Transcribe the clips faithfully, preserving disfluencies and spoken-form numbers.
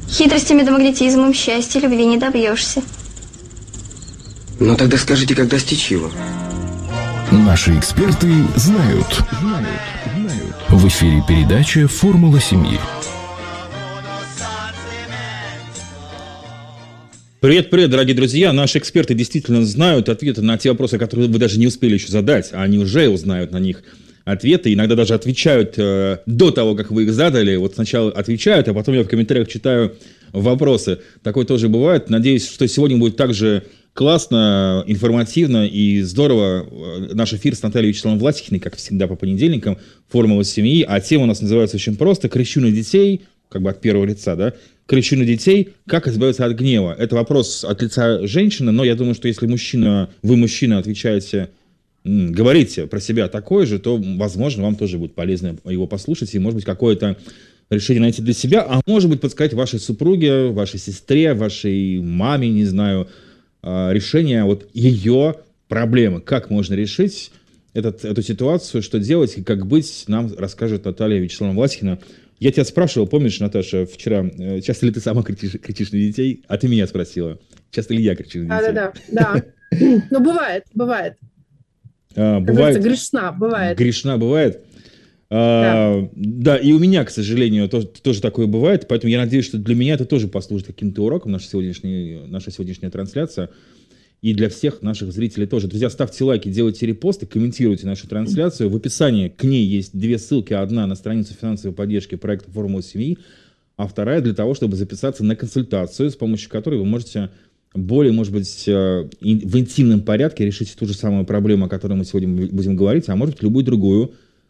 Хитростями да магнетизмом счастья любви не добьешься. Ну тогда скажите, как достичь его? Наши эксперты знают. Знают, знают. В эфире передача «Формула семьи». Привет-привет, дорогие друзья. Наши эксперты действительно знают ответы на те вопросы, которые вы даже не успели еще задать, а они уже узнают на них ответы, иногда даже отвечают э, до того, как вы их задали. Вот сначала отвечают, а потом я в комментариях читаю вопросы. Такое тоже бывает. Надеюсь, что сегодня будет также классно, информативно и здорово. Наш эфир с Натальей Вячеславовной Власихиной, как всегда, по понедельникам, «Формула семьи». А тема у нас называется очень просто «Кричу на детей», как бы от первого лица, да? «Кричу на детей. Как избавиться от гнева?» Это вопрос от лица женщины, но я думаю, что если мужчина, вы, мужчина, отвечаете, говорите про себя такое же, то, возможно, вам тоже будет полезно его послушать и, может быть, какое-то решение найти для себя, а может быть, подсказать вашей супруге, вашей сестре, вашей маме, не знаю, решение вот ее проблемы. Как можно решить этот, эту ситуацию, что делать и как быть, нам расскажет Наталья Вячеславовна Власихина. Я тебя спрашивал, помнишь, Наташа, вчера, часто ли ты сама кричишь, кричишь на детей, а ты меня спросила, часто ли я кричу на детей? Да-да-да, да. Ну, бывает, бывает. А, бывает. Грешна, бывает. Грешна бывает. А, да. да, и у меня, к сожалению, тоже, тоже такое бывает, поэтому я надеюсь, что для меня это тоже послужит каким-то уроком, наша сегодняшняя, наша сегодняшняя трансляция, и для всех наших зрителей тоже. Друзья, ставьте лайки, делайте репосты, комментируйте нашу трансляцию. В описании к ней есть две ссылки. Одна на страницу финансовой поддержки проекта «Формула семьи», а вторая для того, чтобы записаться на консультацию, с помощью которой вы можете более, может быть, в интимном порядке решить ту же самую проблему, о которой мы сегодня будем говорить, а может быть, любую другую,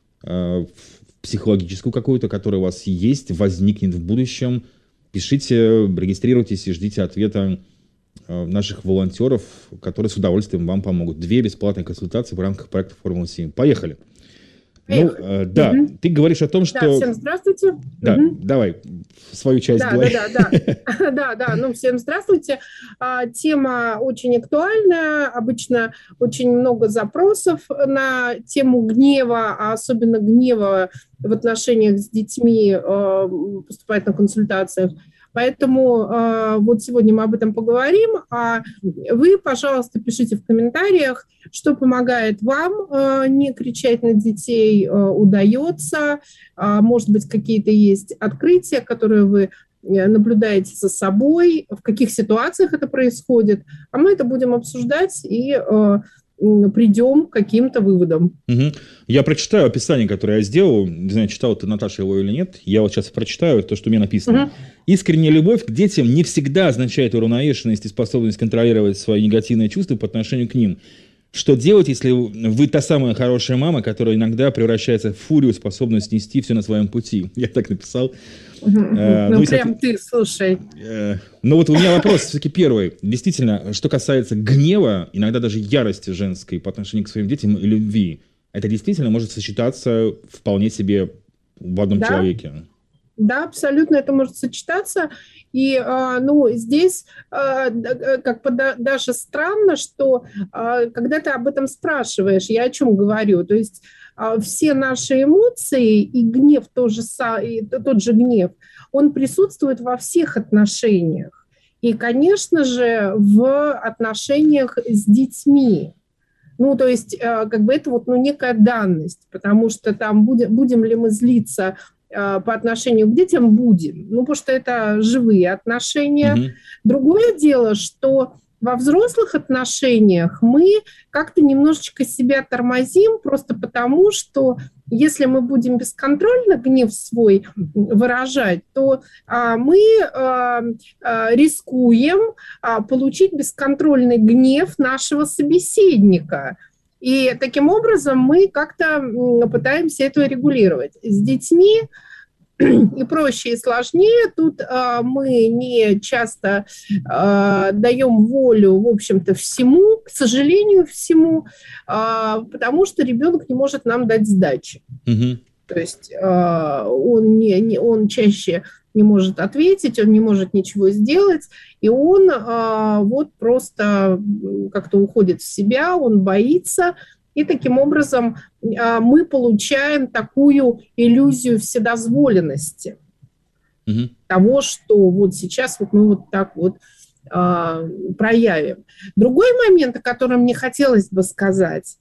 психологическую какую-то, которая у вас есть, возникнет в будущем. Пишите, регистрируйтесь и ждите ответа наших волонтеров, которые с удовольствием вам помогут. Две бесплатные консультации в рамках проекта «Формула семьи». Поехали. Ну, э, да, угу. Ты говоришь о том, что... Да, всем здравствуйте. Да, угу. Давай, свою часть да, говори. Да, да, да, да, да, ну, всем здравствуйте. А, тема очень актуальная, обычно очень много запросов на тему гнева, а особенно гнева в отношениях с детьми э, поступает на консультациях. Поэтому э, вот сегодня мы об этом поговорим, а вы, пожалуйста, пишите в комментариях, что помогает вам э, не кричать на детей, э, удается, э, может быть, какие-то есть открытия, которые вы наблюдаете за собой, в каких ситуациях это происходит, а мы это будем обсуждать и э, придем к каким-то выводам. Угу. Я прочитаю описание, которое я сделал. Не знаю, читала ты, Наташа, его или нет. Я вот сейчас прочитаю то, что у меня написано. Угу. Искренняя любовь к детям не всегда означает уравновешенность и способность контролировать свои негативные чувства по отношению к ним. Что делать, если вы та самая хорошая мама, которая иногда превращается в фурию, способную снести все на своем пути? Я так написал. Угу. А, ну, ну, прям и, ты, слушай. Э, ну, вот у меня вопрос все-таки первый. Действительно, что касается гнева, иногда даже ярости женской по отношению к своим детям и любви, это действительно может сочетаться вполне себе в одном да? человеке. Да, абсолютно это может сочетаться. И ну, здесь как бы даже странно, что когда ты об этом спрашиваешь, я о чем говорю, то есть все наши эмоции и гнев, тоже, и тот же гнев, он присутствует во всех отношениях. И, конечно же, в отношениях с детьми. Ну, то есть, как бы это вот, ну, некая данность, потому что там будем, будем ли мы злиться по отношению к детям, будем. Ну, потому что это живые отношения. Mm-hmm. Другое дело, что во взрослых отношениях мы как-то немножечко себя тормозим, просто потому что если мы будем бесконтрольно гнев свой выражать, то а, мы а, а, рискуем а, получить бесконтрольный гнев нашего собеседника. И таким образом мы как-то пытаемся это регулировать. С детьми и проще, и сложнее. Тут а, мы не часто а, даем волю, в общем-то, всему, к сожалению, всему, а, потому что ребенок не может нам дать сдачи. Mm-hmm. То есть а, он, не, не, он чаще не может ответить, он не может ничего сделать, и он а, вот просто как-то уходит в себя, он боится. И таким образом мы получаем такую иллюзию вседозволенности. угу. того, что вот сейчас вот мы вот так вот э, проявим. Другой момент, о котором мне хотелось бы сказать,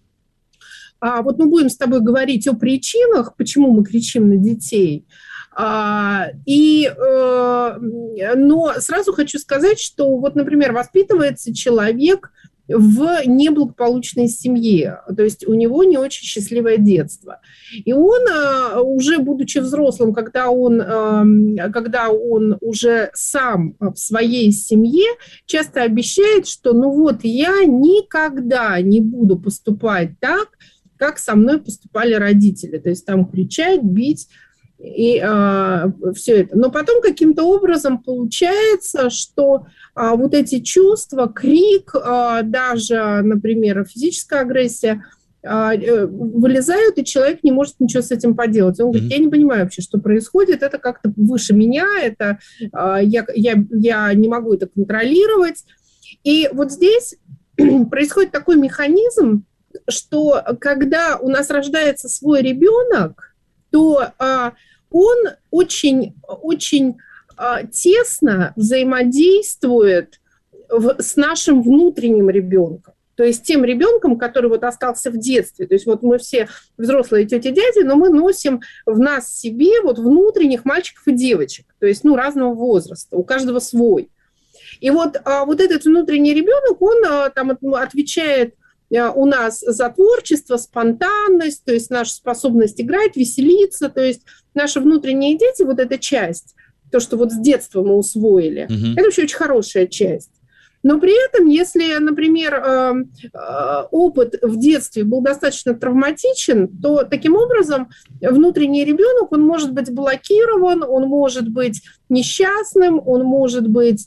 а, вот мы будем с тобой говорить о причинах, почему мы кричим на детей. А, и, э, но сразу хочу сказать, что вот, например, воспитывается человек в неблагополучной семье, то есть у него не очень счастливое детство. И он, уже будучи взрослым, когда он, когда он уже сам в своей семье, часто обещает, что ну вот я никогда не буду поступать так, как со мной поступали родители, то есть там кричать, бить, и э, все это. Но потом каким-то образом получается, что э, вот эти чувства, крик, э, даже, например, физическая агрессия, э, вылезают, и человек не может ничего с этим поделать. Он говорит, я не понимаю вообще, что происходит, это как-то выше меня, это, э, я, я, я не могу это контролировать. И вот здесь происходит такой механизм, что когда у нас рождается свой ребенок, то э, он очень, очень э, тесно взаимодействует в, с нашим внутренним ребенком. То есть тем ребенком, который вот остался в детстве. То есть вот мы все взрослые тети-дяди, но мы носим в нас себе вот внутренних мальчиков и девочек. То есть ну, разного возраста, у каждого свой. И вот, а, вот этот внутренний ребенок, он а, там отвечает у нас за творчество, спонтанность, то есть наша способность играть, веселиться, то есть наши внутренние дети, вот эта часть, то, что вот с детства мы усвоили, mm-hmm. это вообще очень хорошая часть. Но при этом, если, например, опыт в детстве был достаточно травматичен, то таким образом внутренний ребенок, он может быть блокирован, он может быть несчастным, он может быть...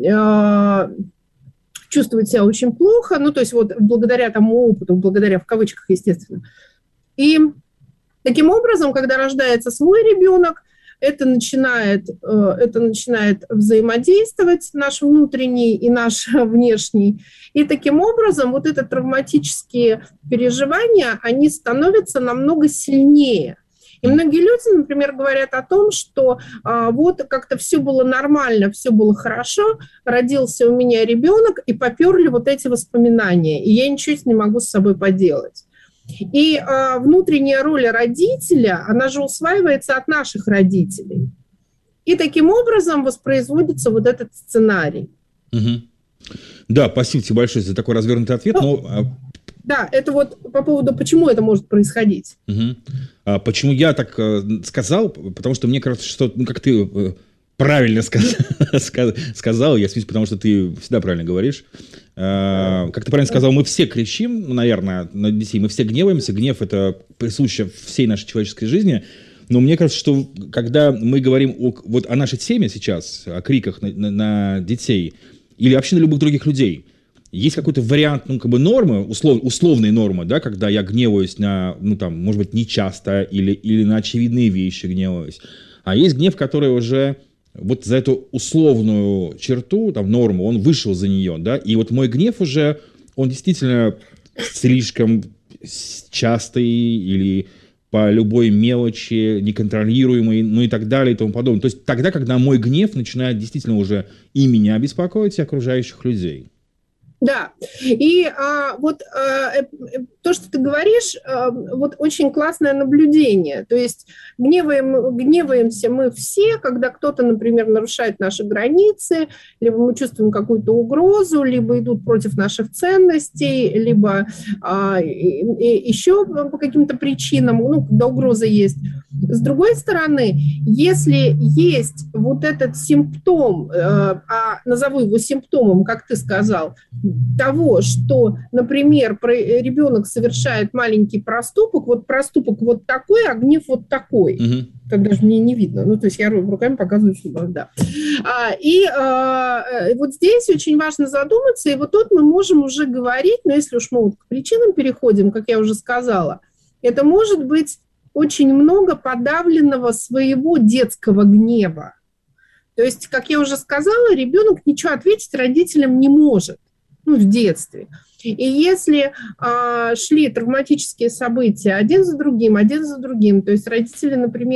чувствует себя очень плохо, ну, то есть вот благодаря тому опыту, благодаря в кавычках, естественно. И таким образом, когда рождается свой ребенок, это начинает, это начинает взаимодействовать, наш внутренний и наш внешний. И таким образом вот это травматические переживания, они становятся намного сильнее. И многие люди, например, говорят о том, что а, вот как-то все было нормально, все было хорошо, родился у меня ребенок, и поперли вот эти воспоминания, и я ничего не могу с собой поделать. И а, внутренняя роль родителя, она же усваивается от наших родителей. И таким образом воспроизводится вот этот сценарий. Угу. Да, спасибо тебе большое за такой развернутый ответ. Ну, но... Да, это вот по поводу, почему это может происходить. Угу. А почему я так э, сказал? Потому что мне кажется, что, ну, как ты э, правильно сказ... сказал, я смеюсь, потому что ты всегда правильно говоришь. Э, как ты правильно сказал, мы все кричим, ну, наверное, на детей, мы все гневаемся. Гнев – это присуще всей нашей человеческой жизни. Но мне кажется, что когда мы говорим о, вот о нашей теме сейчас, о криках на, на, на детей или вообще на любых других людей, есть какой-то вариант, ну, как бы нормы, услов, условные нормы, да, когда я гневаюсь на, ну, там, может быть, нечасто или, или на очевидные вещи гневаюсь. А есть гнев, который уже вот за эту условную черту, там, норму, он вышел за нее, да, и вот мой гнев уже, он действительно слишком частый или по любой мелочи, неконтролируемый, ну и так далее и тому подобное. То есть тогда, когда мой гнев начинает действительно уже и меня беспокоить, и окружающих людей. Да, и а, вот а, то, что ты говоришь, а, вот очень классное наблюдение. То есть гневаем, гневаемся мы все, когда кто-то, например, нарушает наши границы, либо мы чувствуем какую-то угрозу, либо идут против наших ценностей, либо а, и, и еще по каким-то причинам, ну, когда угроза есть. С другой стороны, если есть вот этот симптом, а назову его симптомом, как ты сказал, того, что, например, ребенок совершает маленький проступок, вот проступок вот такой, а гнев вот такой. Угу. Так даже мне не видно. Ну, то есть я руками показываю, что да. А, и а, вот здесь очень важно задуматься, и вот тут мы можем уже говорить, но если уж мы вот к причинам переходим, как я уже сказала, это может быть очень много подавленного своего детского гнева. То есть, как я уже сказала, ребенок ничего ответить родителям не может, ну, в детстве. И если а, шли травматические события один за другим, один за другим, то есть родители, например,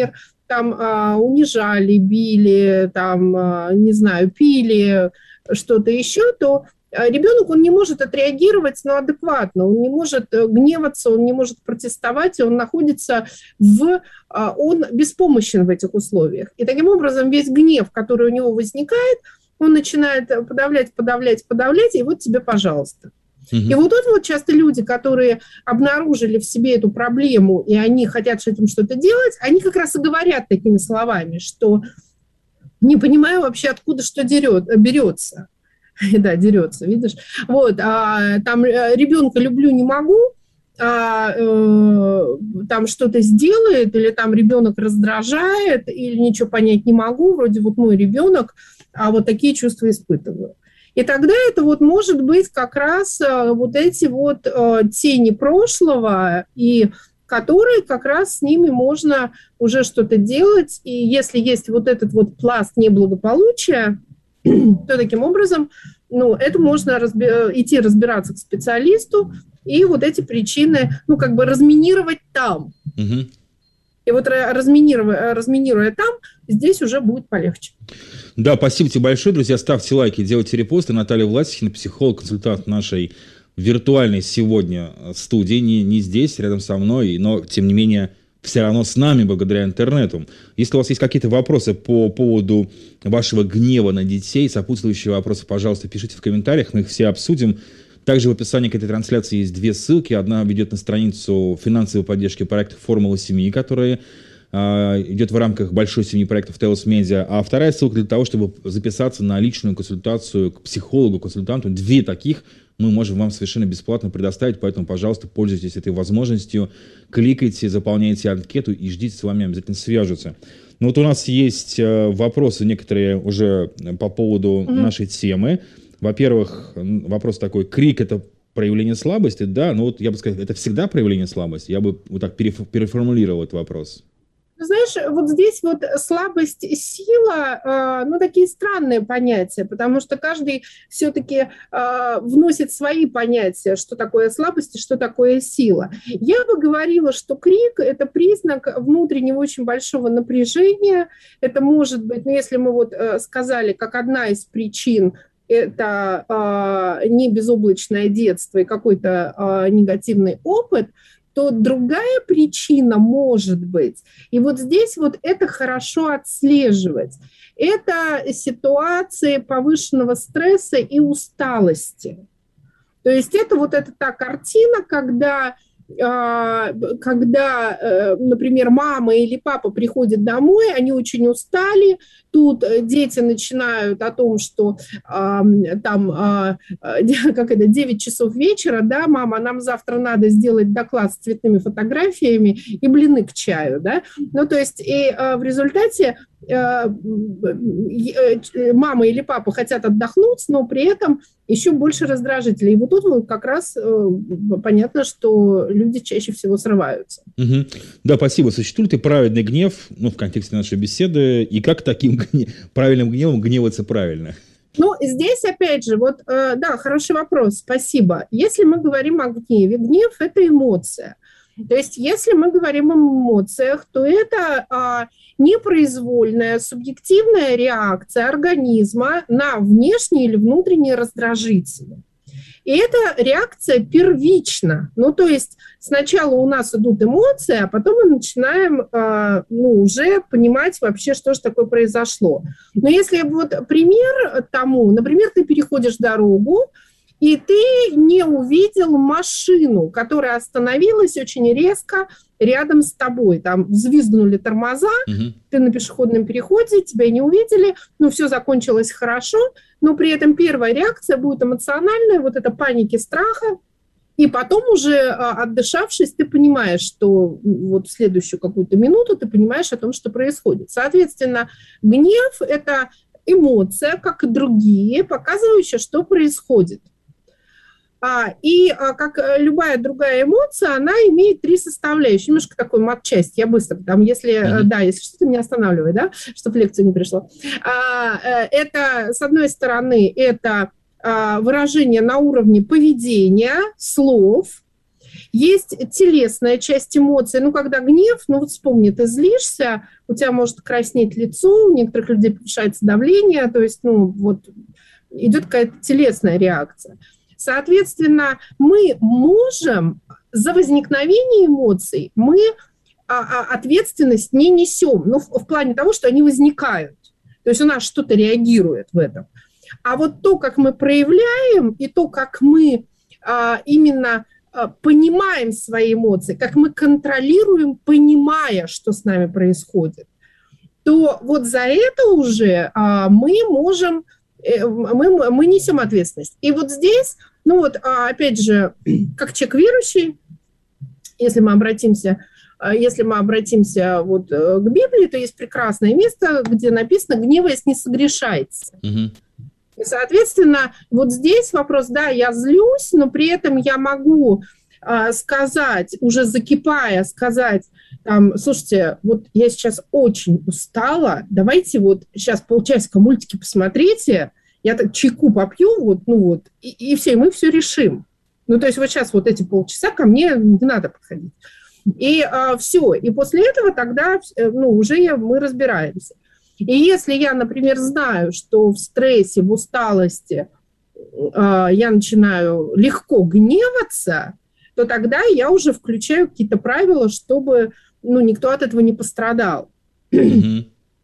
там а, унижали, били, там, а, не знаю, пили, что-то еще, то ребенок, он не может отреагировать, ну, адекватно, он не может гневаться, он не может протестовать, он находится в... Он беспомощен в этих условиях. И таким образом весь гнев, который у него возникает, он начинает подавлять, подавлять, подавлять, и вот тебе, пожалуйста. И вот тут вот часто люди, которые обнаружили в себе эту проблему, и они хотят с этим что-то делать, они как раз и говорят такими словами, что не понимаю вообще, откуда что дерет, берется. Да, дерется, видишь. Вот, а, там ребенка люблю, не могу, а, э, там что-то сделает, или там ребенок раздражает, или ничего понять не могу, вроде вот мой ребенок, а вот такие чувства испытываю. И тогда это вот может быть как раз вот эти вот тени прошлого, и которые как раз с ними можно уже что-то делать. И если есть вот этот вот пласт неблагополучия, то таким образом, ну, это можно разби- идти разбираться к специалисту и вот эти причины, ну, как бы разминировать там. Угу. И вот разминируя, разминируя там, здесь уже будет полегче. Да, спасибо тебе большое, друзья. Ставьте лайки, делайте репосты. Наталья Власихина, психолог, консультант нашей виртуальной сегодня студии. Не, не здесь, рядом со мной, но, тем не менее, все равно с нами, благодаря интернету. Если у вас есть какие-то вопросы по поводу вашего гнева на детей, сопутствующие вопросы, пожалуйста, пишите в комментариях, мы их все обсудим. Также в описании к этой трансляции есть две ссылки. Одна ведет на страницу финансовой поддержки проекта «Формула семьи», которая э, идет в рамках большой семьи проектов Telos Media, а вторая ссылка для того, чтобы записаться на личную консультацию к психологу, консультанту. Две таких мы можем вам совершенно бесплатно предоставить, поэтому, пожалуйста, пользуйтесь этой возможностью, кликайте, заполняйте анкету и ждите, с вами обязательно свяжутся. Ну вот у нас есть э, вопросы некоторые уже по поводу mm-hmm. нашей темы. Во-первых, вопрос такой, крик – это проявление слабости, да? Ну вот я бы сказал, это всегда проявление слабости? Я бы вот так переформулировал этот вопрос. Знаешь, вот здесь вот слабость, сила, ну, такие странные понятия, потому что каждый все-таки вносит свои понятия, что такое слабость и что такое сила. Я бы говорила, что крик – это признак внутреннего очень большого напряжения. Это может быть, ну, если мы вот сказали, как одна из причин, это э, не безоблачное детство и какой-то э, негативный опыт, то другая причина может быть. И вот здесь вот это хорошо отслеживать. Это ситуации повышенного стресса и усталости. То есть это вот эта та картина, когда... когда, например, мама или папа приходят домой, они очень устали, тут дети начинают о том, что э, там э, как это, девять часов вечера, да, мама, нам завтра надо сделать доклад с цветными фотографиями и блины к чаю, да, ну, то есть и э, в результате э, мама или папа хотят отдохнуть, но при этом еще больше раздражителей. И вот тут вот как раз э, понятно, что люди чаще всего срываются. Угу. Да, спасибо. Существует и праведный гнев, ну, в контексте нашей беседы, и как таким гнев, правильным гневом гневаться правильно? Ну, здесь, опять же, вот, э, да, хороший вопрос, спасибо. Если мы говорим о гневе, гнев – это эмоция. То есть, если мы говорим о эмоциях, то это а, непроизвольная, субъективная реакция организма на внешние или внутренние раздражители. И эта реакция первична. Ну, то есть сначала у нас идут эмоции, а потом мы начинаем э, ну, уже понимать вообще, что же такое произошло. Но если вот пример тому, например, ты переходишь дорогу, и ты не увидел машину, которая остановилась очень резко рядом с тобой. Там взвизгнули тормоза, угу. Ты на пешеходном переходе, тебя не увидели, ну, все закончилось хорошо, но при этом первая реакция будет эмоциональная, вот это паники, страха, и потом уже отдышавшись, ты понимаешь, что вот в следующую какую-то минуту ты понимаешь о том, что происходит. Соответственно, гнев – это эмоция, как и другие, показывающая, что происходит. А, и а, как любая другая эмоция, она имеет три составляющие. Немножко такой матчасть, я быстро, там, если, mm-hmm. да, если что-то меня останавливает, да, чтобы лекция не пришла. А, это, с одной стороны, это а, выражение на уровне поведения, слов, Есть телесная часть эмоций, ну, когда гнев, ну, вот вспомни, ты злишься, у тебя может краснеть лицо, у некоторых людей повышается давление, то есть, ну, вот идет какая-то телесная реакция. Соответственно, мы можем за возникновение эмоций, мы а, а, ответственность не несем, ну, в, в плане того, что они возникают, то есть у нас что-то реагирует в этом. А вот то, как мы проявляем, и то, как мы а, именно а, понимаем свои эмоции, как мы контролируем, понимая, что с нами происходит, то вот за это уже а, мы можем, мы, мы несем ответственность. И вот здесь, ну вот, а, опять же, как человек верующий, если мы обратимся, если мы обратимся вот к Библии, то есть прекрасное место, где написано «гневаясь, не согрешайте». Угу. И, соответственно, вот здесь вопрос, да, я злюсь, но при этом я могу э, сказать, уже закипая, сказать, там, слушайте, вот я сейчас очень устала, давайте вот сейчас полчасика мультики посмотрите, я так чайку попью, вот, ну вот, и, и все, и мы все решим. Ну, то есть вот сейчас вот эти полчаса ко мне не надо подходить. И э, все, и после этого тогда, ну, уже мы разбираемся. И если я, например, знаю, что в стрессе, в усталости э, я начинаю легко гневаться, то тогда я уже включаю какие-то правила, чтобы, ну, никто от этого не пострадал. Mm-hmm.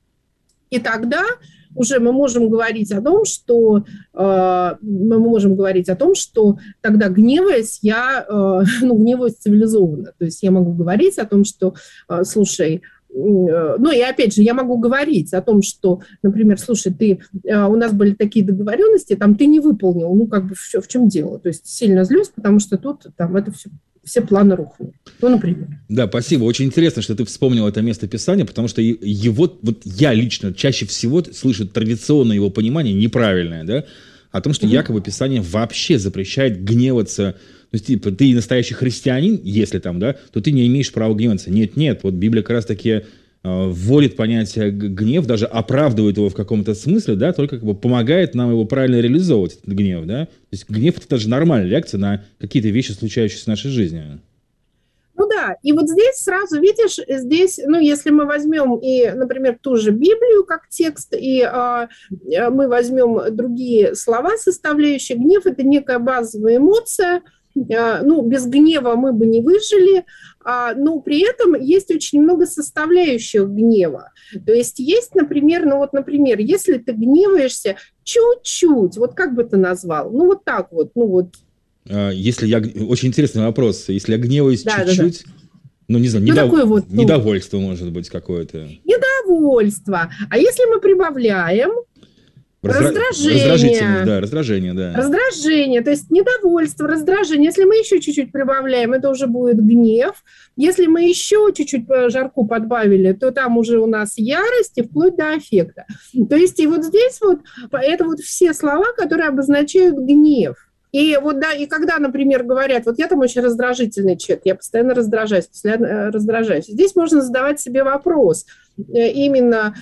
И тогда уже мы можем говорить о том, что э, мы можем говорить о том, что тогда, гневаясь, я э, ну, гневаюсь цивилизованно. То есть я могу говорить о том, что, э, слушай, ну и опять же, я могу говорить о том, что, например, слушай, ты, у нас были такие договоренности, там ты не выполнил, ну как бы в, в чем дело? То есть сильно злюсь, потому что тут там это все, все планы рухнули. Ну, например. Да, спасибо. Очень интересно, что ты вспомнил это место Писания, потому что его, вот я лично чаще всего слышу традиционное его понимание неправильное, да, о том, что mm-hmm. якобы Писание вообще запрещает гневаться. То есть, типа, ты настоящий христианин, если там, да, то ты не имеешь права гневаться. Нет, нет, вот Библия как раз-таки э, вводит понятие гнев, даже оправдывает его в каком-то смысле, да, только как бы помогает нам его правильно реализовывать, этот гнев, да. То есть гнев – это даже нормальная реакция на какие-то вещи, случающиеся в нашей жизни. Ну да, и вот здесь сразу, видишь, здесь, ну, если мы возьмем и, например, ту же Библию как текст, и э, мы возьмем другие слова, составляющие, гнев – это некая базовая эмоция. Ну, без гнева мы бы не выжили, но при этом есть очень много составляющих гнева. То есть есть, например, ну вот, например, если ты гневаешься чуть-чуть, вот как бы ты назвал? Ну, вот так вот, ну вот. Если я... Очень интересный вопрос. Если я гневаюсь да, чуть-чуть, да, да. ну, не знаю, ну, недов... вот, ну... недовольство может быть какое-то. Недовольство. А если мы прибавляем... Раздра... Раздражение. Да, раздражение, да. Раздражение, то есть недовольство, раздражение. Если мы еще чуть-чуть прибавляем, это уже будет гнев. Если мы еще чуть-чуть жарку подбавили, то там уже у нас ярость и вплоть до аффекта. То есть и вот здесь вот, это вот все слова, которые обозначают гнев. И вот, да, и когда, например, говорят, вот я там очень раздражительный человек, я постоянно раздражаюсь, постоянно раздражаюсь. Здесь можно задавать себе вопрос, именно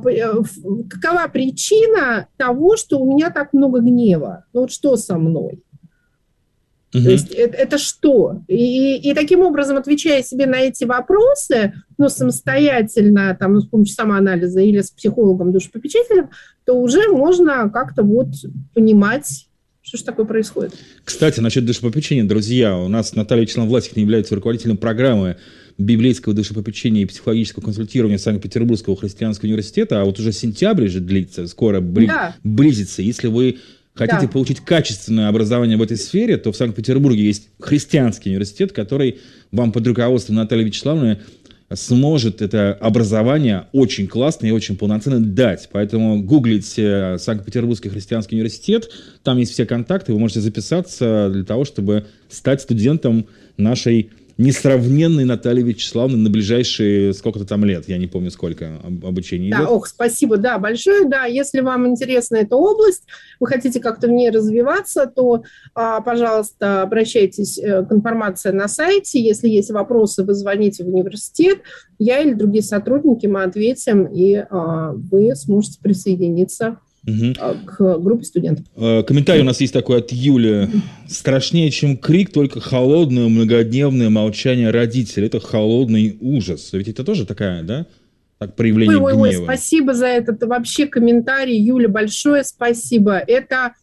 какова причина того, что у меня так много гнева? Ну вот что со мной? Угу. То есть это, это что? И, и таким образом, отвечая себе на эти вопросы, ну, самостоятельно, там, ну, с помощью самоанализа или с психологом, душепопечителем, то уже можно как-то вот понимать, что же такое происходит. Кстати, насчет душепопечения, друзья, у нас Наталья Вячеславовна является руководителем программы библейского душепопечения и психологического консультирования Санкт-Петербургского христианского университета, а вот уже сентябрь же длится, скоро бли- да. близится. Если вы хотите да. получить качественное образование в этой сфере, то в Санкт-Петербурге есть христианский университет, который вам под руководством Натальи Вячеславовны сможет это образование очень классно и очень полноценно дать. Поэтому гуглите Санкт-Петербургский христианский университет, там есть все контакты, вы можете записаться для того, чтобы стать студентом нашей несравненной Натальи Вячеславовны на ближайшие сколько-то там лет, я не помню сколько обучения да, идет. Ох, спасибо, да, большое, да, если вам интересна эта область, вы хотите как-то в ней развиваться, то, а, пожалуйста, обращайтесь к информации на сайте, если есть вопросы, вы звоните в университет, я или другие сотрудники, мы ответим, и а, вы сможете присоединиться Угу. к группе студентов. Комментарий у нас есть такой от Юли. Страшнее, чем крик, только холодное многодневное молчание родителей. Это холодный ужас. Ведь это тоже такая, да? Так, проявление ой, ой, гнева. Ой, спасибо за этот вообще комментарий. Юля, большое спасибо. Это...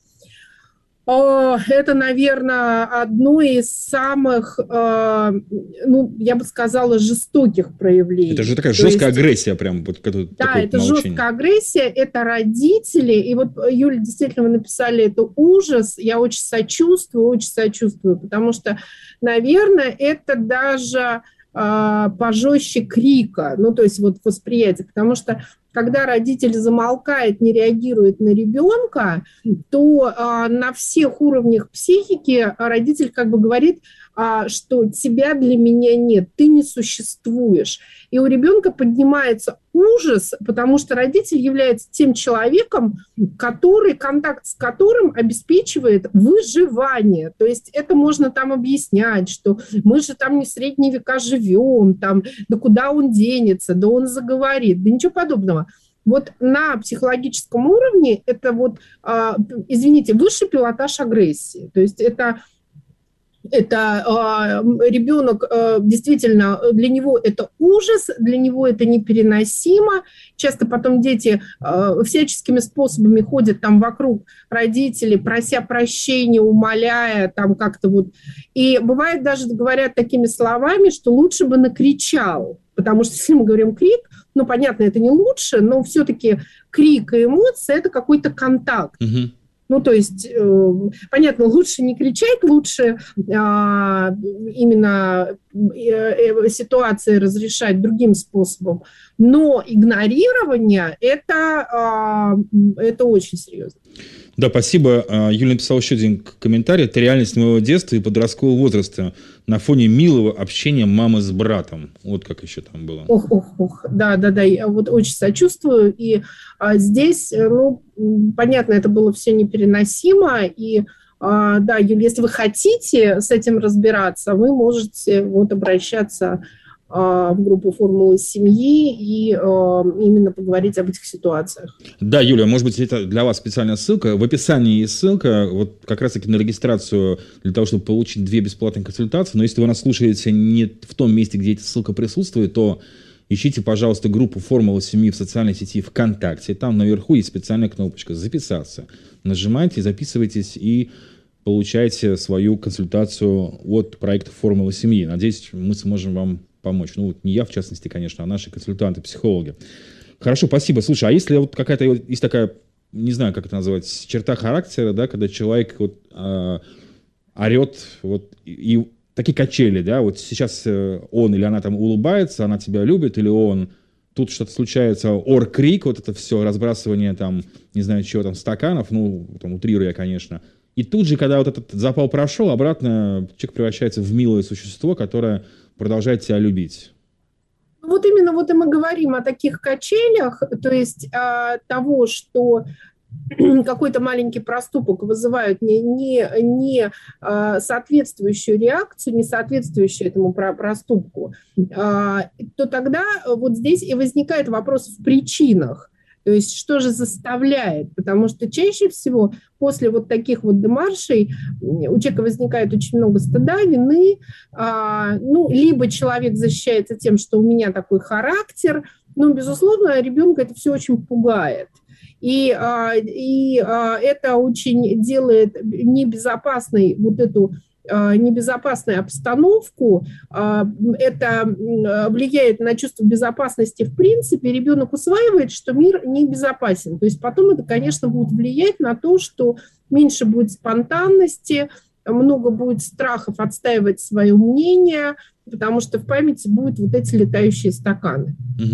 Это, наверное, одно из самых, ну, я бы сказала, жестоких проявлений. Это же такая То жесткая есть, агрессия прям. Вот, да, это молчание. жесткая агрессия, это родители. И вот, Юля, действительно, вы написали, это ужас. Я очень сочувствую, очень сочувствую, потому что, наверное, это даже пожестче крика, ну, то есть вот восприятие, потому что когда родитель замолкает, не реагирует на ребенка, то а, на всех уровнях психики родитель как бы говорит, а, что тебя для меня нет, ты не существуешь. И у ребенка поднимается ужас, потому что родитель является тем человеком, который, контакт с которым обеспечивает выживание. То есть это можно там объяснять, что мы же там не в средние века живем, там, да куда он денется, да он заговорит, да ничего подобного. Вот на психологическом уровне это вот, э, извините, высший пилотаж агрессии. То есть это, это э, ребенок, э, действительно, для него это ужас, для него это непереносимо. Часто потом дети э, всяческими способами ходят там вокруг родителей, прося прощения, умоляя там как-то вот. И бывает даже говорят такими словами, что лучше бы накричал. Потому что если мы говорим крик, ну, понятно, это не лучше, но все-таки крик и эмоции – это какой-то контакт. Угу. Ну, то есть, э, понятно, лучше не кричать, лучше э, именно э, ситуации разрешать другим способом. Но игнорирование – это, э, это очень серьезно. Да, спасибо. Юля написала еще один комментарий. Это реальность моего детства и подросткового возраста на фоне милого общения мамы с братом. Вот как еще там было. Ох, ох, ох. Да, да, да. Я вот очень сочувствую. И а, здесь, ну, понятно, это было все непереносимо. И а, да, Юля, если вы хотите с этим разбираться, вы можете вот обращаться в группу «Формула семьи» и э, именно поговорить об этих ситуациях. Да, Юля, может быть, это для вас специальная ссылка. В описании есть ссылка вот как раз-таки на регистрацию для того, чтобы получить две бесплатные консультации. Но если вы нас слушаете не в том месте, где эта ссылка присутствует, то ищите, пожалуйста, группу «Формула семьи» в социальной сети ВКонтакте. Там наверху есть специальная кнопочка «Записаться». Нажимайте, записывайтесь и получайте свою консультацию от проекта «Формула семьи». Надеюсь, мы сможем вам помочь. Ну, вот не я, в частности, конечно, а наши консультанты, психологи. Хорошо, спасибо. Слушай, а если вот какая-то есть такая, не знаю, как это называть, черта характера, да, когда человек вот э, орет, вот, и, и такие качели, да, вот сейчас э, он или она там улыбается, она тебя любит, или он, тут что-то случается, ор-крик, вот это все, разбрасывание там, не знаю, чего там, стаканов, ну, там, утрируя, конечно. И тут же, когда вот этот запал прошел, обратно человек превращается в милое существо, которое продолжает тебя любить. Вот именно вот и мы говорим о таких качелях, то есть а, того, что какой-то маленький проступок вызывает не, не, не а, соответствующую реакцию, не соответствующую этому проступку, а, то тогда вот здесь и возникает вопрос в причинах. То есть что же заставляет? Потому что чаще всего после вот таких вот демаршей у человека возникает очень много стыда, вины. А, ну, либо человек защищается тем, что у меня такой характер. Ну, безусловно, ребенка это все очень пугает. И, а, и а, это очень делает небезопасной вот эту небезопасную обстановку, это влияет на чувство безопасности в принципе, ребенок усваивает, что мир небезопасен. То есть потом это, конечно, будет влиять на то, что меньше будет спонтанности, много будет страхов отстаивать свое мнение, потому что в памяти будут вот эти летающие стаканы.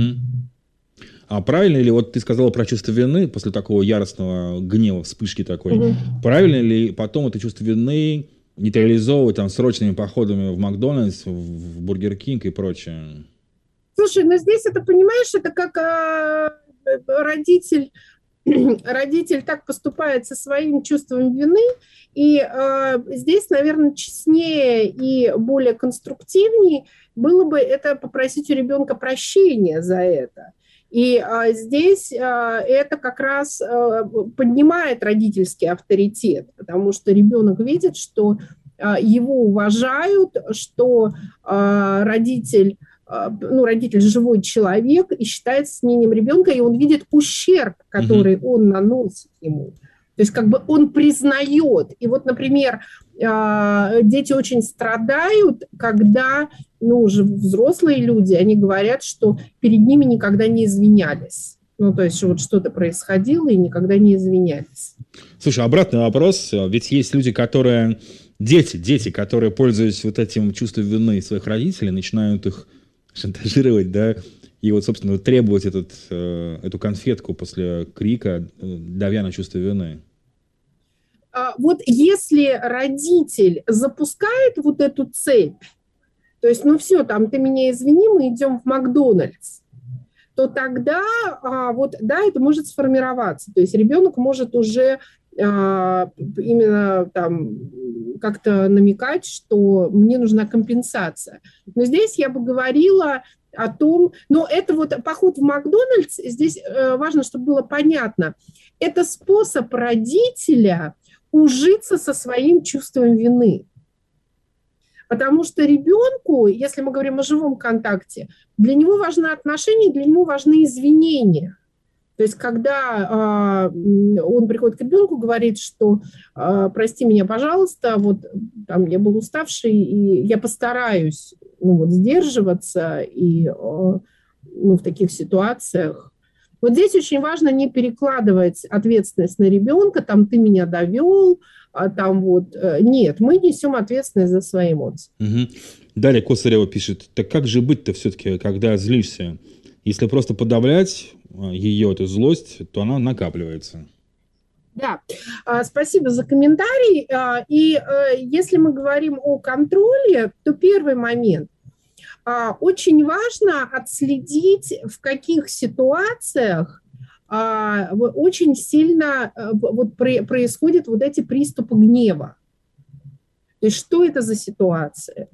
Угу. А правильно ли, вот ты сказала про чувство вины после такого яростного гнева, вспышки такой, угу. правильно ли потом это чувство вины нейтрализовывать там срочными походами в Макдональдс, в Бургер Кинг и прочее? Слушай, ну здесь это, понимаешь, это как а, родитель, родитель так поступает со своим чувством вины, и а, здесь, наверное, честнее и более конструктивнее было бы это попросить у ребенка прощения за это. И а, здесь а, это как раз а, поднимает родительский авторитет, потому что ребенок видит, что а, его уважают, что а, родитель, а, ну, родитель живой человек и считается с мнением ребенка, и он видит ущерб, который mm-hmm. он наносит ему. То есть как бы он признает. И вот, например, дети очень страдают, когда, ну, уже взрослые люди, они говорят, что перед ними никогда не извинялись. Ну, то есть вот что-то происходило и никогда не извинялись. Слушай, обратный вопрос. Ведь есть люди, которые... Дети, дети, которые, пользуясь вот этим чувством вины своих родителей, начинают их шантажировать, да, и вот, собственно, требовать этот, эту конфетку после крика, давя на чувство вины. Вот если родитель запускает вот эту цепь, то есть, ну все, там, ты меня извини, мы идем в Макдональдс, то тогда вот, да, это может сформироваться. То есть ребенок может уже именно там как-то намекать, что мне нужна компенсация. Но здесь я бы говорила о том, но это вот поход в Макдональдс, здесь важно, чтобы было понятно, это способ родителя ужиться со своим чувством вины. Потому что ребенку, если мы говорим о живом контакте, для него важны отношения, для него важны извинения. То есть когда э, он приходит к ребенку, говорит, что э, прости меня, пожалуйста, вот там я был уставший, и я постараюсь ну, вот, сдерживаться и, э, ну, в таких ситуациях. Вот здесь очень важно не перекладывать ответственность на ребенка, там ты меня довел, а там вот... Нет, мы несем ответственность за свои эмоции. Угу. Дарья Косарева пишет, так как же быть-то все-таки, когда злишься? Если просто подавлять ее, эту злость, то она накапливается. Да, спасибо за комментарий. И если мы говорим о контроле, то первый момент. Очень важно отследить, в каких ситуациях очень сильно вот происходят вот эти приступы гнева. То есть что это за ситуация?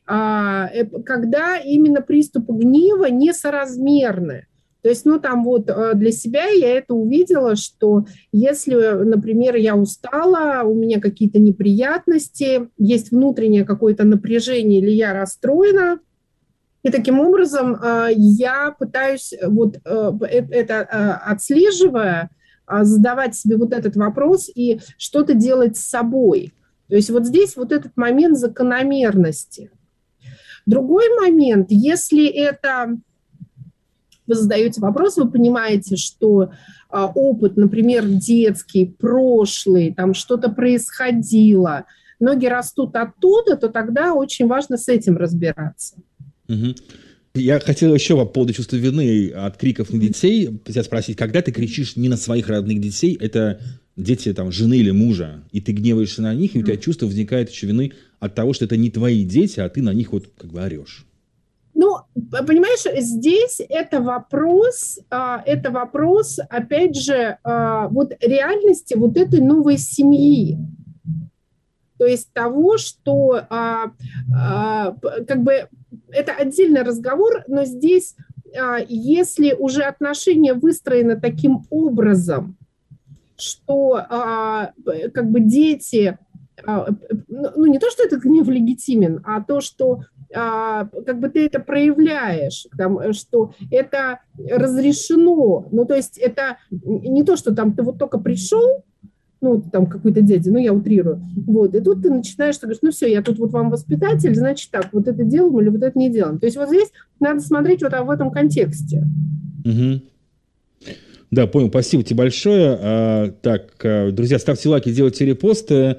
Когда именно приступы гнева несоразмерны. То есть, ну, там вот для себя я это увидела, что если, например, я устала, у меня какие-то неприятности, есть внутреннее какое-то напряжение или я расстроена, и таким образом я пытаюсь, вот это отслеживая, задавать себе вот этот вопрос и что-то делать с собой. То есть вот здесь вот этот момент закономерности. Другой момент, если это... Вы задаете вопрос, вы понимаете, что а, опыт, например, детский, прошлый, там что-то происходило, ноги растут оттуда, то тогда очень важно с этим разбираться. Угу. Я хотел еще по поводу чувства вины от криков на детей тебя спросить, когда ты кричишь не на своих родных детей, это дети там, жены или мужа, и ты гневаешься на них, и у тебя чувство возникает еще вины от того, что это не твои дети, а ты на них вот как бы орешь. Ну, понимаешь, здесь это вопрос, это вопрос, опять же, вот реальности вот этой новой семьи. То есть того, что как бы это отдельный разговор, но здесь, если уже отношения выстроены таким образом, что как бы дети, ну не то, что этот гнев легитимен, а то, что как бы ты это проявляешь, там, что это разрешено. Ну, то есть это не то, что там ты вот только пришел, ну, там какой-то дядя, ну, я утрирую, вот, и тут ты начинаешь, ты говоришь, ну, все, я тут вот вам воспитатель, значит так, вот это делаем или вот это не делаем. То есть вот здесь надо смотреть вот в этом контексте. Угу. Да, понял, спасибо тебе большое. А, так, друзья, ставьте лайки, делайте репосты.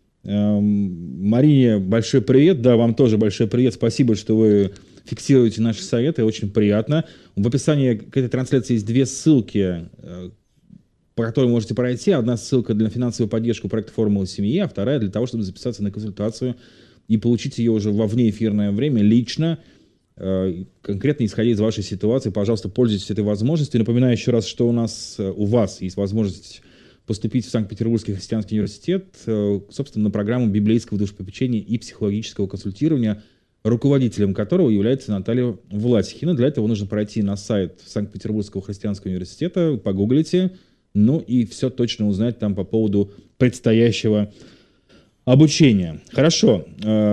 Мария, большой привет, да, вам тоже большой привет, спасибо, что вы фиксируете наши советы, очень приятно. В описании к этой трансляции есть две ссылки, по которым вы можете пройти. Одна ссылка для финансовой поддержки проекта «Формула семьи», а вторая для того, чтобы записаться на консультацию и получить ее уже во внеэфирное время лично, конкретно исходя из вашей ситуации. Пожалуйста, пользуйтесь этой возможностью. Напоминаю еще раз, что у нас, у вас есть возможность поступить в Санкт-Петербургский христианский университет, собственно, на программу библейского душепопечения и психологического консультирования. руководителем которого является Наталья Власихина. Для этого нужно пройти на сайт Санкт-Петербургского христианского университета, погуглите, ну и все точно узнать там по поводу предстоящего обучения. Хорошо.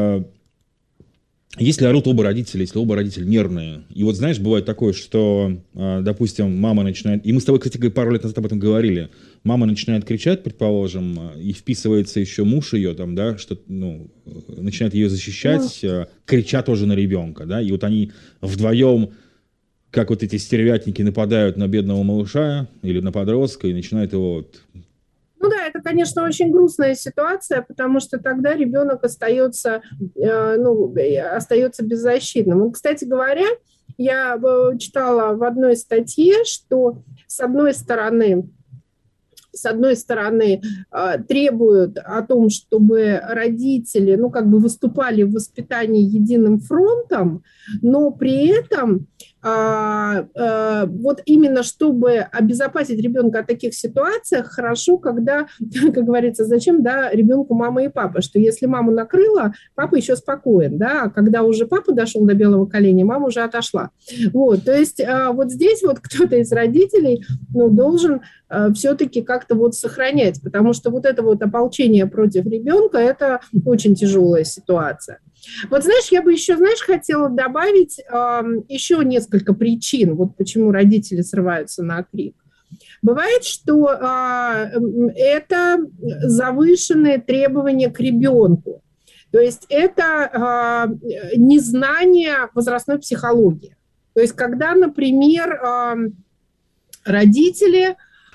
Если орут оба родителя, если оба родителя нервные, и вот знаешь, бывает такое, что, допустим, мама начинает, и мы с тобой, кстати, пару лет назад об этом говорили, мама начинает кричать, предположим, и вписывается еще муж ее, там, да, что, ну, начинает ее защищать, ну. крича тоже на ребенка, да, и вот они вдвоем, как вот эти стервятники, нападают на бедного малыша или на подростка и начинают его вот... Ну да, это, конечно, очень грустная ситуация, потому что тогда ребенок остается, э, ну, остается беззащитным. Вот, кстати говоря, я читала в одной статье, что с одной стороны, с одной стороны э, требуют о том, чтобы родители, ну, как бы выступали в воспитании единым фронтом, но при этом А, а, вот именно чтобы обезопасить ребенка от таких ситуаций, хорошо, когда, как говорится, зачем, да, ребенку мама и папа, что если маму накрыла, папа еще спокоен, да, а когда уже папа дошел до белого коленя, мама уже отошла. Вот, то есть а, вот здесь вот кто-то из родителей, ну, должен а, все-таки как-то вот сохранять, потому что вот это вот ополчение против ребенка, это очень тяжелая ситуация. Вот, знаешь, я бы еще, знаешь, хотела добавить э, еще несколько причин, вот почему родители срываются на крик. Бывает, что э, это завышенные требования к ребенку, то есть это э, незнание возрастной психологии. То есть когда, например, э, родители...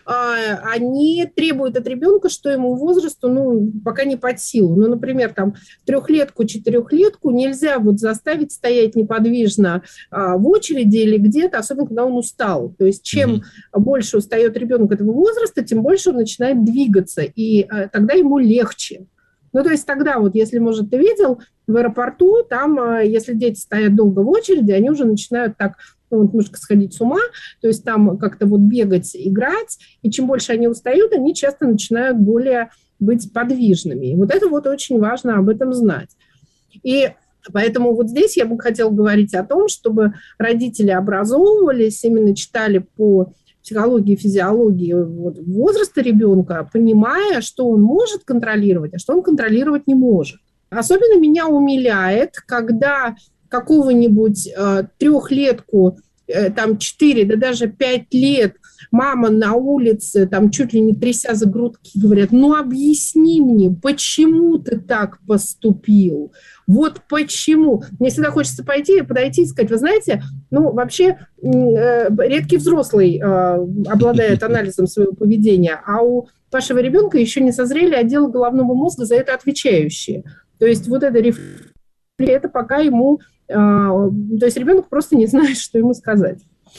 они требуют от ребенка, что ему возрасту, ну, пока не под силу. Ну, например, там, трехлетку, четырехлетку нельзя вот заставить стоять неподвижно а, в очереди или где-то, особенно когда он устал. То есть чем mm-hmm. больше устает ребенок этого возраста, тем больше он начинает двигаться, и а, тогда ему легче. Ну, то есть тогда вот, если, может, ты видел, в аэропорту, там, а, если дети стоят долго в очереди, они уже начинают так... вот, немножко сходить с ума, то есть там как-то вот бегать, играть, и чем больше они устают, они часто начинают более быть подвижными. И вот это вот очень важно об этом знать. И поэтому вот здесь я бы хотела говорить о том, чтобы родители образовывались, именно читали по психологии, физиологии вот, возраста ребенка, понимая, что он может контролировать, а что он контролировать не может. Особенно меня умиляет, когда какого-нибудь э, трехлетку, э, там четыре, да даже пять лет, мама на улице, там чуть ли не тряся за грудки, говорят, ну объясни мне, почему ты так поступил? Вот почему? Мне всегда хочется пойти, подойти и сказать, вы знаете, ну вообще э, редкий взрослый э, обладает анализом своего поведения, а у вашего ребенка еще не созрели отделы головного мозга за это отвечающие. То есть вот это рефлекс, это пока ему... То есть ребенок просто не знает, что ему сказать.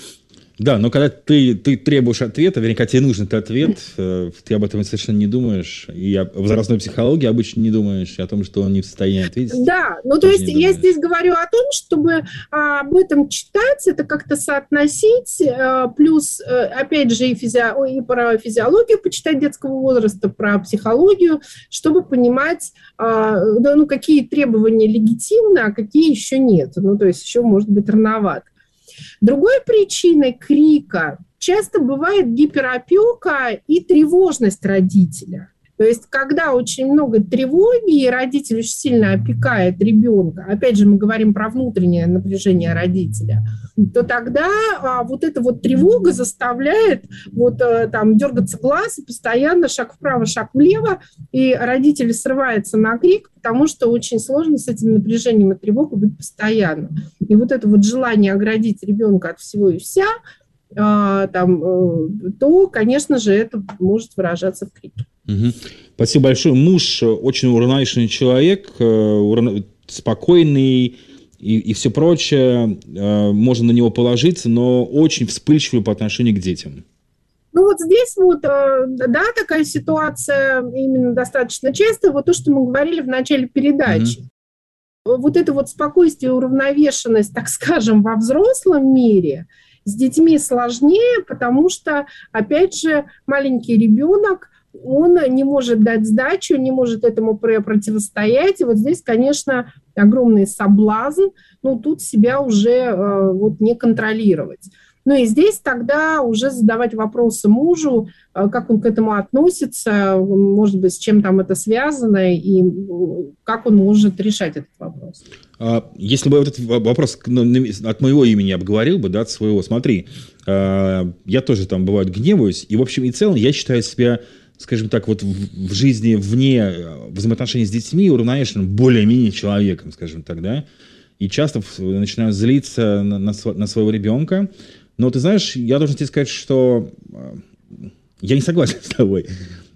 Да, но когда ты, ты требуешь ответа, вернее, когда тебе нужен этот ответ, ты об этом совершенно не думаешь, и о возрастной психологии обычно не думаешь, и о том, что он не в состоянии ответить. Да, ну то есть я здесь говорю о том, чтобы а, об этом читать, это как-то соотносить, а, плюс, а, опять же, и, физи... и про физиологию почитать детского возраста, про психологию, чтобы понимать, а, да, ну, какие требования легитимны, а какие еще нет. Ну то есть еще может быть рановато. Другой причиной крика часто бывает гиперопека и тревожность родителя. То есть, когда очень много тревоги, и родитель очень сильно опекает ребенка, опять же, мы говорим про внутреннее напряжение родителя, то тогда а, вот эта вот тревога заставляет вот а, там дергаться глаз, и постоянно шаг вправо, шаг влево, и родитель срывается на крик, потому что очень сложно с этим напряжением и тревогой быть постоянно. И вот это вот желание оградить ребенка от всего и вся, а, там, то, конечно же, это может выражаться в крике. Угу. Спасибо большое. Муж очень уравновешенный человек, спокойный и, и все прочее. Можно на него положиться, но очень вспыльчивый по отношению к детям. Ну вот здесь вот, да, такая ситуация именно достаточно часто. Вот то, что мы говорили в начале передачи. Угу. Вот это вот спокойствие, уравновешенность, так скажем, во взрослом мире с детьми сложнее, потому что, опять же, маленький ребенок, он не может дать сдачу, не может этому противостоять. И вот здесь, конечно, огромный соблазн, но тут себя уже вот не контролировать. Ну и здесь тогда уже задавать вопросы мужу, как он к этому относится, может быть, с чем там это связано, и как он может решать этот вопрос. Если бы этот вопрос от моего имени обговорил бы, да, от своего, смотри, я тоже там, бывает, гневаюсь, и в общем и целом я считаю себя, скажем так, вот в, в жизни вне взаимоотношений с детьми уравновешенным более-менее человеком, скажем так, да, и часто начинаю злиться на, на, на своего ребенка. Но ты знаешь, я должен тебе сказать, что я не согласен с тобой.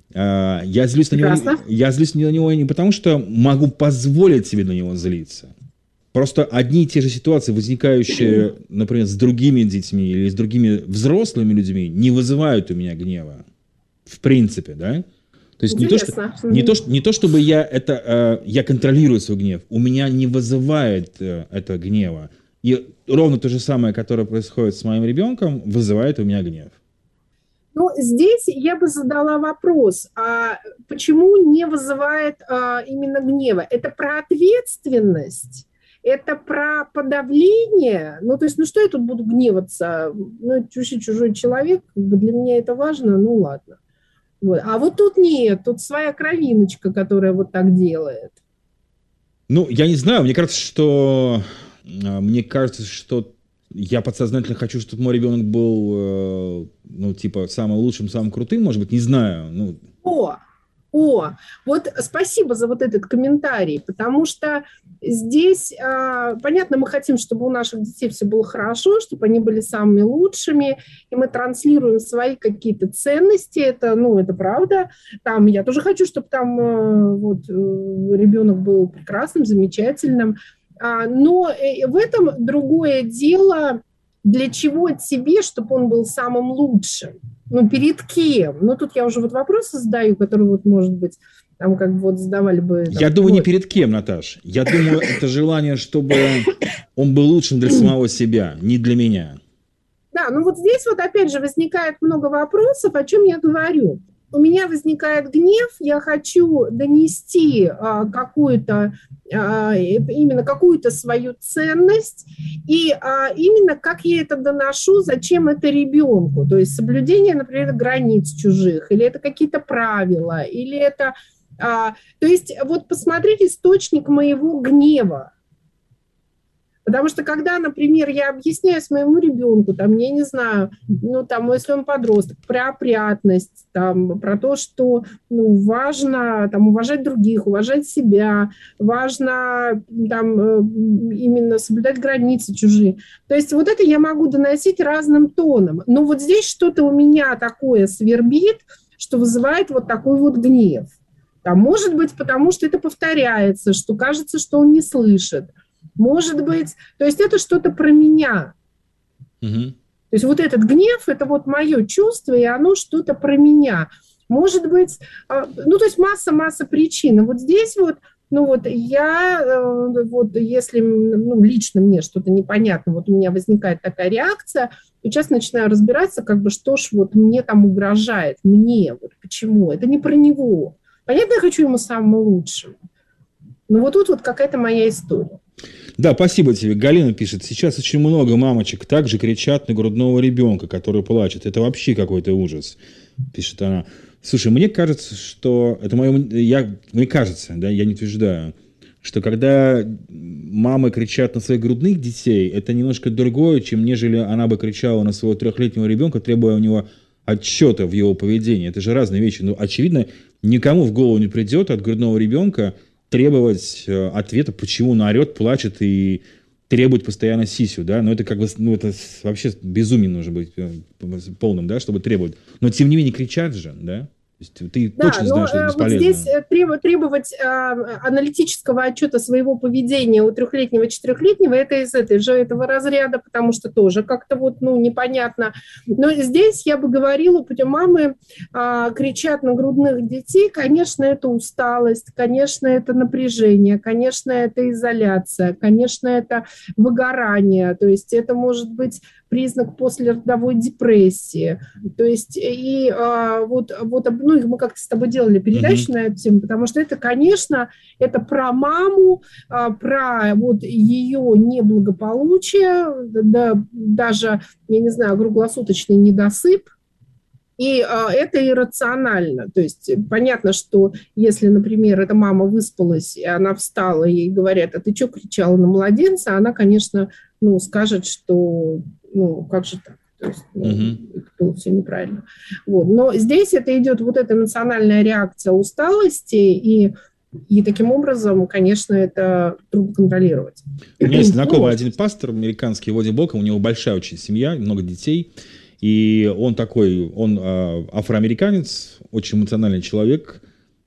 Я злюсь на него, я злюсь на него не потому, что могу позволить себе на него злиться. Просто одни и те же ситуации, возникающие, например, с другими детьми или с другими взрослыми людьми, не вызывают у меня гнева. В принципе, да? То есть не то, что, не, то, не то, чтобы я, это, я контролирую свой гнев, у меня не вызывает это гнева. И ровно то же самое, которое происходит с моим ребенком, вызывает у меня гнев. Ну, здесь я бы задала вопрос, а почему не вызывает а, именно гнева? Это про ответственность? Это про подавление? Ну, то есть, ну что я тут буду гневаться? Ну, чужой, чужой человек, как бы для меня это важно, ну ладно. Вот. А вот тут нет, тут своя кровиночка, которая вот так делает. Ну, я не знаю, мне кажется, что... Мне кажется, что я подсознательно хочу, чтобы мой ребенок был, ну, типа, самым лучшим, самым крутым, может быть, не знаю. Ну. О, о, вот спасибо за вот этот комментарий, потому что здесь, понятно, мы хотим, чтобы у наших детей все было хорошо, чтобы они были самыми лучшими, и мы транслируем свои какие-то ценности, это, ну, это правда. Там, я тоже хочу, чтобы там вот, ребенок был прекрасным, замечательным. Но в этом другое дело, для чего тебе, чтобы он был самым лучшим? Ну, перед кем? Ну, тут я уже вот вопросы задаю, которые вот, может быть, там как бы вот задавали бы... Там, я думаю, вот. Не перед кем, Наташ. Я думаю, это желание, чтобы он был лучшим для самого себя, не для меня. Да, ну вот здесь вот опять же возникает много вопросов, о чем я говорю. У меня возникает гнев, я хочу донести а, какую-то, а, именно какую-то свою ценность, и а, именно как я это доношу, зачем это ребенку, то есть соблюдение, например, границ чужих, или это какие-то правила, или это... А, то есть вот посмотрите источник моего гнева. Потому что когда, например, я объясняю своему ребенку, там, я не знаю, ну, там, если он подросток, про опрятность, там, про то, что, ну, важно, там, уважать других, уважать себя, важно, там, именно соблюдать границы чужие. То есть вот это я могу доносить разным тоном. Но вот здесь что-то у меня такое свербит, что вызывает вот такой вот гнев. Там, может быть, потому что это повторяется, что кажется, что он не слышит. Может быть, то есть это что-то про меня. Угу. То есть вот этот гнев, это вот мое чувство, и оно что-то про меня. Может быть, ну то есть масса-масса причин. Вот здесь вот, ну вот я, вот если ну, лично мне что-то непонятно, вот у меня возникает такая реакция, сейчас начинаю разбираться, как бы что ж вот мне там угрожает, мне, вот почему. Это не про него. Понятно, я хочу ему самого лучшего. Но вот тут вот какая-то моя история. Да, спасибо тебе. Галина пишет, сейчас очень много мамочек также кричат на грудного ребенка, который плачет. Это вообще какой-то ужас, пишет она. Слушай, мне кажется, что... Это мое... Я... Мне кажется, да, я не утверждаю, что когда мамы кричат на своих грудных детей, это немножко другое, чем нежели она бы кричала на своего трехлетнего ребенка, требуя у него отчета в его поведении. Это же разные вещи. Но, очевидно, никому в голову не придет от грудного ребенка требовать э, ответа, почему он орет, плачет и требует постоянно сисю, да, но это как бы, ну, это вообще безумие нужно быть э, полным, да, чтобы требовать. Но тем не менее кричат же, да. То есть ты да, точно знаешь, что это бесполезно. Вот здесь требовать, требовать э, аналитического отчета своего поведения у трехлетнего, четырехлетнего, это из этой же этого разряда, потому что тоже как-то вот, ну, непонятно. Но здесь я бы говорила, путем мамы э, кричат на грудных детей, конечно, это усталость, конечно, это напряжение, конечно, это изоляция, конечно, это выгорание, то есть это может быть признак послеродовой депрессии. То есть и а, вот, вот, ну, мы как-то с тобой делали передачу mm-hmm. на эту тему, потому что это, конечно, это про маму, а, про вот ее неблагополучие, да, даже, я не знаю, круглосуточный недосып. И а, это иррационально. То есть понятно, что если, например, эта мама выспалась, и она встала, и ей говорят, а ты что кричала на младенца, она, конечно, ну, скажет, что, ну, как же так? То есть, ну, mm-hmm. это было все неправильно. Вот. Но здесь это идет вот эта эмоциональная реакция усталости, и, и таким образом, конечно, это трудно контролировать. У меня есть знакомый один пастор американский, Води Бока, у него большая очень семья, много детей. И он такой, он э, афроамериканец, очень эмоциональный человек,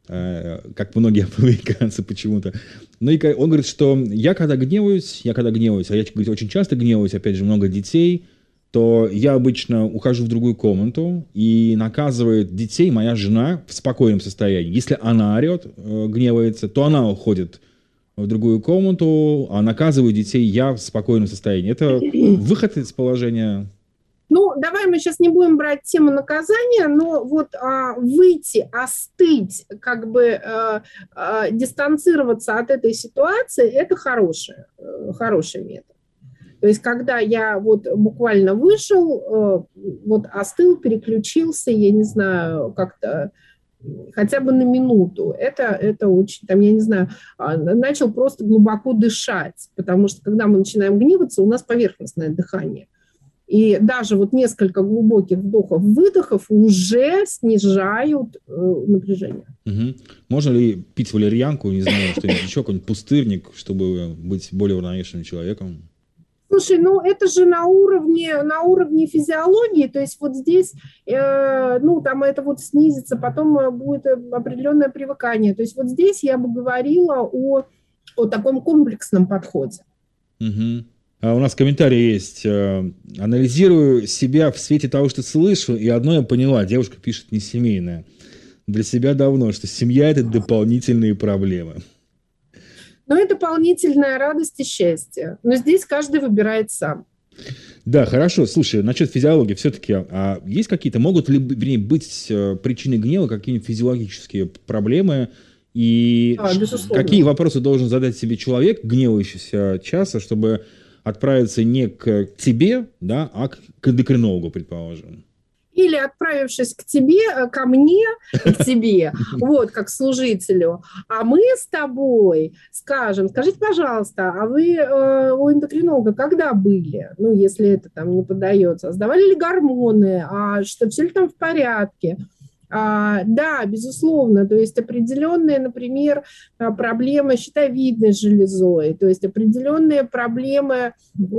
э, как многие афроамериканцы почему-то. Ну и он говорит, что я когда гневаюсь, я когда гневаюсь, а я говорит, очень часто гневаюсь, опять же, много детей, то я обычно ухожу в другую комнату, и наказывает детей моя жена в спокойном состоянии. Если она орет, э, гневается, то она уходит в другую комнату, а наказываю детей я в спокойном состоянии. Это выход из положения... Ну, давай мы сейчас не будем брать тему наказания, но вот а, выйти, остыть, как бы а, а, дистанцироваться от этой ситуации, это хороший, хороший метод. То есть, когда я вот буквально вышел, вот остыл, переключился, я не знаю, как-то хотя бы на минуту, это, это очень, там, я не знаю, начал просто глубоко дышать, потому что, когда мы начинаем гневаться, у нас поверхностное дыхание. И даже вот несколько глубоких вдохов-выдохов уже снижают э, напряжение. Угу. Можно ли пить валерьянку, не знаю, что-нибудь еще, какой-нибудь пустырник, чтобы быть более уравновешенным человеком? Слушай, ну это же на уровне, на уровне физиологии, то есть вот здесь, э, ну там это вот снизится, потом будет определенное привыкание. То есть вот здесь я бы говорила о, о таком комплексном подходе. Угу. А у нас комментарий есть. Анализирую себя в свете того, что слышу, и одно я поняла. Девушка пишет не семейная. Для себя давно, что семья – это дополнительные проблемы. Ну, это дополнительная радость и счастье. Но здесь каждый выбирает сам. Да, хорошо. Слушай, насчет физиологии все-таки. А есть какие-то, могут ли вернее, быть причиной гнева какие-нибудь физиологические проблемы? И а, какие вопросы должен задать себе человек, гневающийся часто, чтобы отправиться не к тебе, да, а к эндокринологу, предположим? Или отправившись к тебе, ко мне, к тебе, вот, как служителю, а мы с тобой скажем, скажите, пожалуйста, а вы э, у эндокринолога когда были? Ну, если это там не поддается. Сдавали ли гормоны? А что, все ли там в порядке? А, да, безусловно, то есть определенные, например, проблемы с щитовидной железой, то есть определенные проблемы,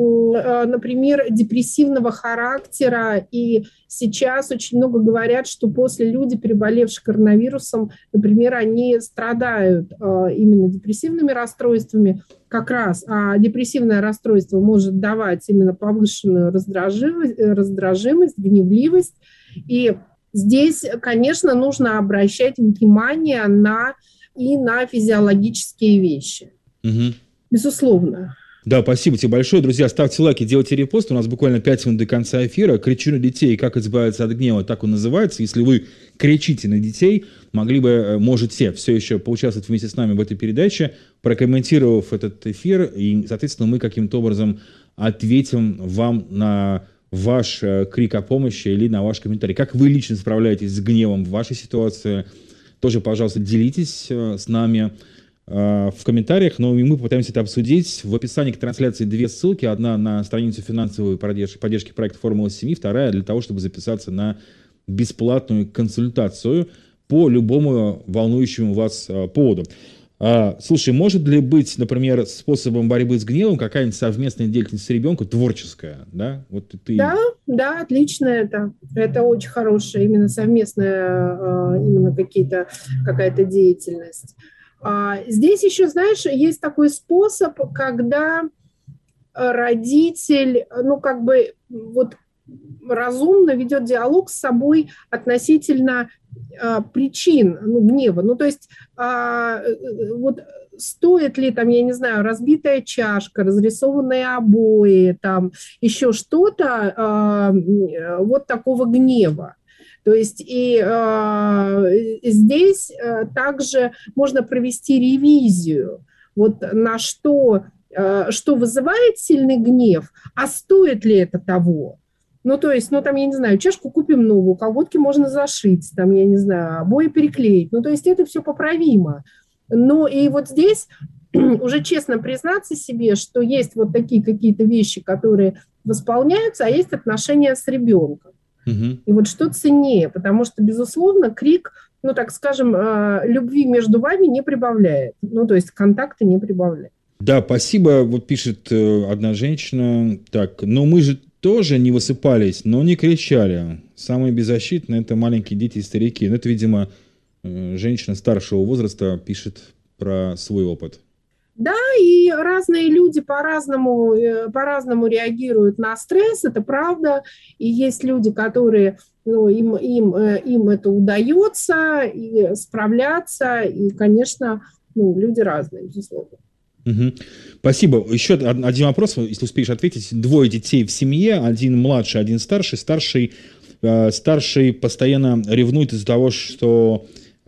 например, депрессивного характера, и сейчас очень много говорят, что после люди, переболевшие коронавирусом, например, они страдают именно депрессивными расстройствами как раз, а депрессивное расстройство может давать именно повышенную раздражимость, раздражимость, гневливость, и здесь, конечно, нужно обращать внимание на, и на физиологические вещи. Угу. Безусловно. Да, спасибо тебе большое. Друзья, ставьте лайки, делайте репосты. У нас буквально пять минут до конца эфира. «Кричу на детей. Как избавиться от гнева», так он называется. Если вы кричите на детей, могли бы, можете все еще поучаствовать вместе с нами в этой передаче, прокомментировав этот эфир. И, соответственно, мы каким-то образом ответим вам на ваш э, крик о помощи или на ваш комментарий. Как вы лично справляетесь с гневом в вашей ситуации? Тоже, пожалуйста, делитесь э, с нами э, в комментариях. Но и мы попытаемся это обсудить. В описании к трансляции две ссылки. Одна на страницу финансовой поддержки, поддержки проекта «Формула семьи», вторая для того, чтобы записаться на бесплатную консультацию по любому волнующему вас э, поводу. А, слушай, может ли быть, например, способом борьбы с гневом какая-нибудь совместная деятельность с ребенком, творческая, да? Вот ты... Да, да, отлично это. Это очень хорошая именно совместная, именно какие-то, какая-то деятельность. Здесь еще, знаешь, есть такой способ, когда родитель, ну, как бы, вот разумно ведет диалог с собой относительно а, причин ну, гнева. Ну, то есть а, вот стоит ли там, я не знаю, разбитая чашка, разрисованные обои, там еще что-то э, вот такого гнева. То есть и э, здесь э, также можно провести ревизию, вот на что, э, что вызывает сильный гнев, а стоит ли это того. Ну, то есть, ну, там, я не знаю, чашку купим новую, колготки можно зашить, там, я не знаю, обои переклеить. Ну, то есть это все поправимо. Ну, и вот здесь уже честно признаться себе, что есть вот такие какие-то вещи, которые восполняются, а есть отношения с ребенком. Угу. И вот что ценнее, потому что, безусловно, крик, ну, так скажем, любви между вами не прибавляет. Ну, то есть контакты не прибавляет. Да, спасибо. Вот пишет одна женщина. Так, ну мы же тоже не высыпались, но не кричали. Самые беззащитные – это маленькие дети и старики. Ну, это, видимо, женщина старшего возраста пишет про свой опыт. Да, и разные люди по-разному, по-разному реагируют на стресс, это правда. И есть люди, которые, ну, им, им, им это удается, и справляться. И, конечно, ну, люди разные, безусловно. Угу. Спасибо. Еще один вопрос, если успеешь ответить. Двое детей в семье, один младший, один старший. Старший, э, старший постоянно ревнует из-за того, что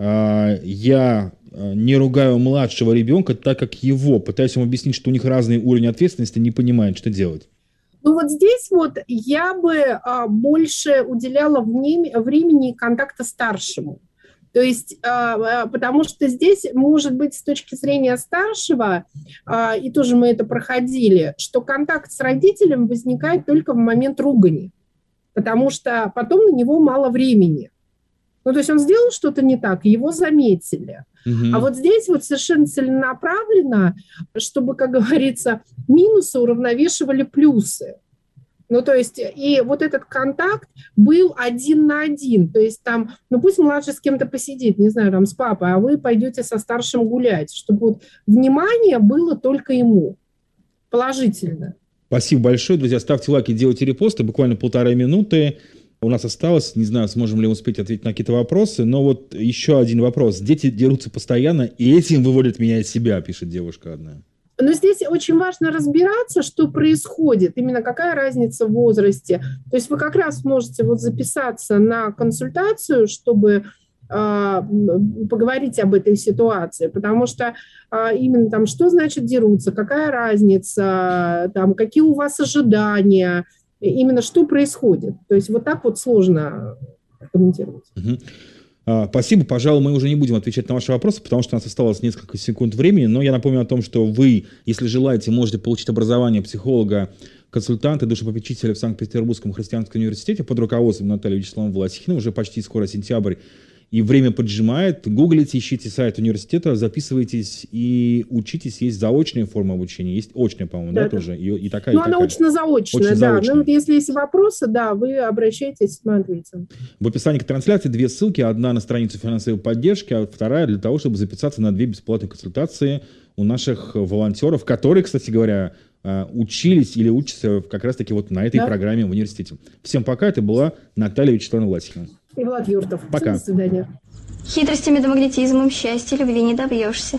э, я не ругаю младшего ребенка, так как его. Пытаюсь ему объяснить, что у них разный уровень ответственности, не понимает, что делать. Ну вот здесь вот я бы а, больше уделяла времени, времени контакта старшему. То есть, а, потому что здесь, может быть, с точки зрения старшего, а, и тоже мы это проходили, что контакт с родителем возникает только в момент ругани, потому что потом на него мало времени. Ну, то есть он сделал что-то не так, его заметили. Uh-huh. А вот здесь вот совершенно целенаправленно, чтобы, как говорится, минусы уравновешивали плюсы. Ну, то есть, и вот этот контакт был один на один. То есть там, ну, пусть младший с кем-то посидит, не знаю, там, с папой, а вы пойдете со старшим гулять, чтобы вот внимание было только ему. Положительно. Спасибо большое, друзья. Ставьте лайки, делайте репосты. Буквально полторы минуты у нас осталось. Не знаю, сможем ли успеть ответить на какие-то вопросы. Но вот еще один вопрос. Дети дерутся постоянно, и этим выводят меня из себя, пишет девушка одна. Но здесь очень важно разбираться, что происходит, именно какая разница в возрасте. То есть вы как раз можете вот записаться на консультацию, чтобы э, поговорить об этой ситуации, потому что э, именно там, что значит дерутся, какая разница, там, какие у вас ожидания, именно что происходит. То есть вот так вот сложно комментировать. Угу. А, спасибо. Пожалуй, мы уже не будем отвечать на ваши вопросы, потому что у нас осталось несколько секунд времени. Но я напомню о том, что вы, если желаете, можете получить образование психолога, консультанта, душепопечителя в Санкт-Петербургском христианском университете под руководством Натальи Вячеславовны Власихиной. Уже почти скоро сентябрь, и время поджимает. Гуглите, ищите сайт университета, записывайтесь и учитесь. Есть заочная форма обучения, есть очная, по-моему, да, да тоже? И, и такая, ну, и она такая. очно-заочная, да. Очно-заочная. Ну, вот если есть вопросы, да, вы обращайтесь, мы ответим. В описании к трансляции две ссылки. Одна на страницу финансовой поддержки, а вторая для того, чтобы записаться на две бесплатные консультации у наших волонтеров, которые, кстати говоря, учились или учатся как раз-таки вот на этой да? программе в университете. Всем пока. Это была Наталья Вячеславовна Власихина. И Влад Юртов. Пока. До свидания. Хитростями да магнетизмом счастья любви не добьешься.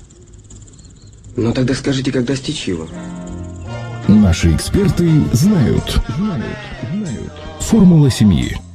Ну тогда скажите, как достичь его? Наши эксперты знают. Знают. Знают. Формула семьи.